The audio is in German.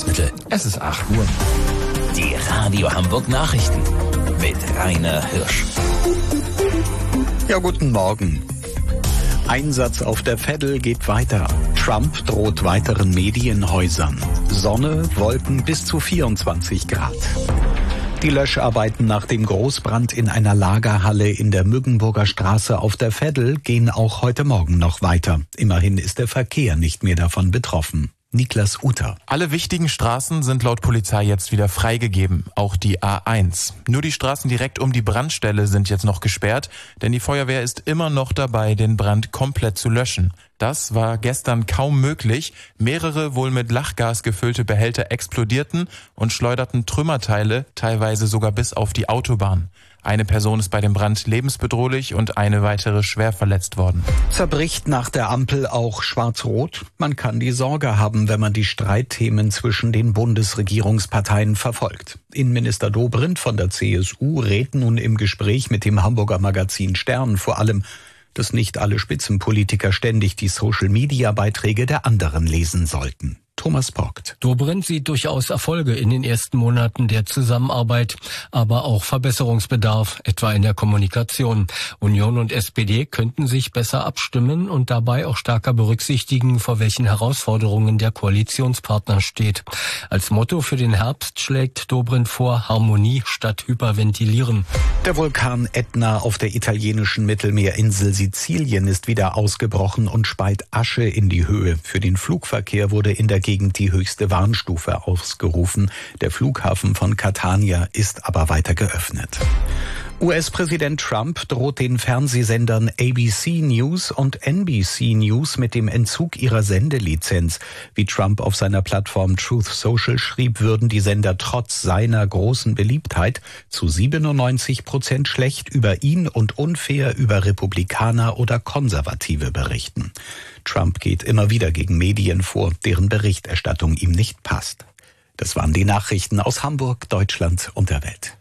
Nahrungsergänzungsmittel. Es ist 8 Uhr. Die Radio Hamburg Nachrichten mit Rainer Hirsch. Ja, guten Morgen. Einsatz auf der Veddel geht weiter. Trump droht weiteren Medienhäusern. Sonne, Wolken bis zu 24 Grad. Die Löscharbeiten nach dem Großbrand in einer Lagerhalle in der Müggenburger Straße auf der Veddel gehen auch heute Morgen noch weiter. Immerhin ist der Verkehr nicht mehr davon betroffen. Niklas Uter. Alle wichtigen Straßen sind laut Polizei jetzt wieder freigegeben, auch die A1. Nur die Straßen direkt um die Brandstelle sind jetzt noch gesperrt, denn die Feuerwehr ist immer noch dabei, den Brand komplett zu löschen. Das war gestern kaum möglich. Mehrere wohl mit Lachgas gefüllte Behälter explodierten und schleuderten Trümmerteile, teilweise sogar bis auf die Autobahn. Eine Person ist bei dem Brand lebensbedrohlich und eine weitere schwer verletzt worden. Zerbricht nach der Ampel auch Schwarz-Rot? Man kann die Sorge haben, wenn man die Streitthemen zwischen den Bundesregierungsparteien verfolgt. Innenminister Dobrindt von der CSU rät nun im Gespräch mit dem Hamburger Magazin Stern vor allem, dass nicht alle Spitzenpolitiker ständig die Social-Media-Beiträge der anderen lesen sollten. Thomas Porkt. Dobrindt sieht durchaus Erfolge in den ersten Monaten der Zusammenarbeit, aber auch Verbesserungsbedarf, etwa in der Kommunikation. Union und SPD könnten sich besser abstimmen und dabei auch stärker berücksichtigen, vor welchen Herausforderungen der Koalitionspartner steht. Als Motto für den Herbst schlägt Dobrindt vor, Harmonie statt Hyperventilieren. Der Vulkan Ätna auf der italienischen Mittelmeerinsel Sizilien ist wieder ausgebrochen und speit Asche in die Höhe. Für den Flugverkehr wurde in der Gegend die höchste Warnstufe ausgerufen. Der Flughafen von Catania ist aber weiter geöffnet. US-Präsident Trump droht den Fernsehsendern ABC News und NBC News mit dem Entzug ihrer Sendelizenz. Wie Trump auf seiner Plattform Truth Social schrieb, würden die Sender trotz seiner großen Beliebtheit zu 97% schlecht über ihn und unfair über Republikaner oder Konservative berichten. Trump geht immer wieder gegen Medien vor, deren Berichterstattung ihm nicht passt. Das waren die Nachrichten aus Hamburg, Deutschland und der Welt.